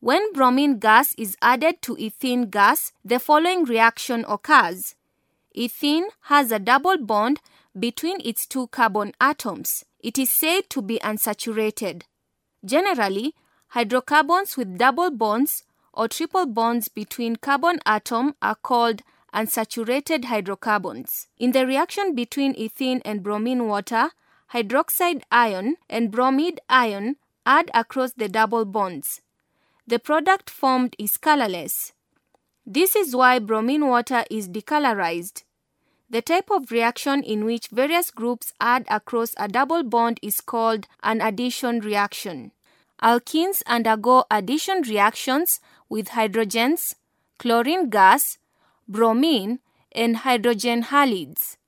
When bromine gas is added to ethene gas, the following reaction occurs. Ethene has a double bond between its two carbon atoms. It is said to be unsaturated. Generally, hydrocarbons with double bonds or triple bonds between carbon atom are called unsaturated hydrocarbons. In the reaction between ethene and bromine water, hydroxide ion and bromide ion add across the double bonds. The product formed is colorless. This is why bromine water is decolorized. The type of reaction in which various groups add across a double bond is called an addition reaction. Alkenes undergo addition reactions with hydrogens, chlorine gas, bromine, and hydrogen halides.